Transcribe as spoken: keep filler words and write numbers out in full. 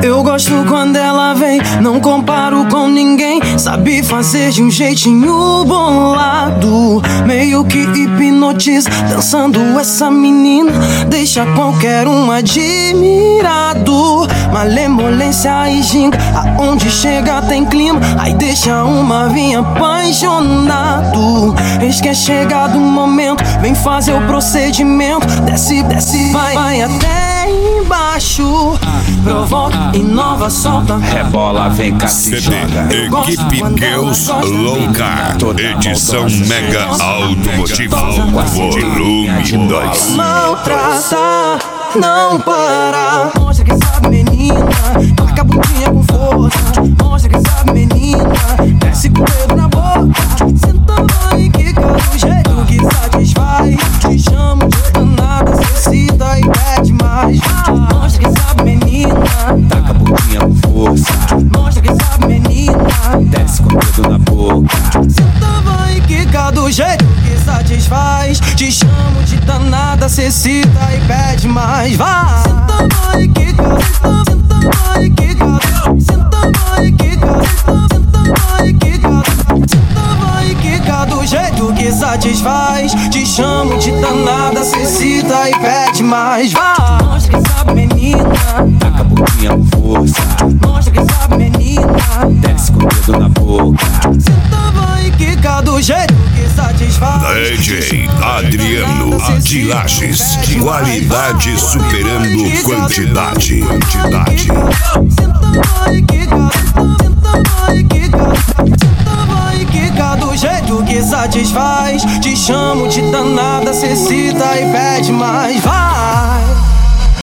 Eu gosto quando ela vem, não comparo com ninguém. Sabe fazer de um jeitinho bolado, meio que hipnotiza. Dançando essa menina deixa qualquer um admirado. Malemolência e ginga, aonde chega tem clima. Aí deixa uma vinha apaixonado. Eis que é chegado o momento, vem fazer o procedimento. Desce, desce, vai, vai até embaixo. Provoca, inova, solta. Rebola, vem cá, se joga. Equipe Girls Louca, edição Mega Automotivo, volume dois. Maltrata, não para. Mostra que sabe, menina. Toca a bundinha com força. Mostra que sabe, menina. Desce com o dedo na boca. Senta, vai, quica do jeito que satisfaz. Te chamo de danada, cecita e pede mais. Mostra que sabe, menina. Taca a bundinha com força. Mostra que sabe, menina. Desce com o dedo na boca. Senta, vai, quica do jeito que satisfaz. Te chamo de danada, cecita e pede mais. Vai! Senta, vai, quica. Senta, vai, quica. Senta, vai, quica. Senta, vai, quica. Senta, vai, quica do jeito que satisfaz. Te chamo de danada, cecita e pede mais. Vai! Mostra que sabe, menina. Taca a bundinha com força. Mostra que sabe, menina. Desce com o dedo na boca. Senta, vai, quica do jeito que satisfaz. D J Adriano de Lages, qualidade superando quantidade. Quantidade. Senta, vai, quica. Senta, vai, quica. Senta, vai, quica do jeito que satisfaz. Te chamo de danada, cecita e pede mais. Vai!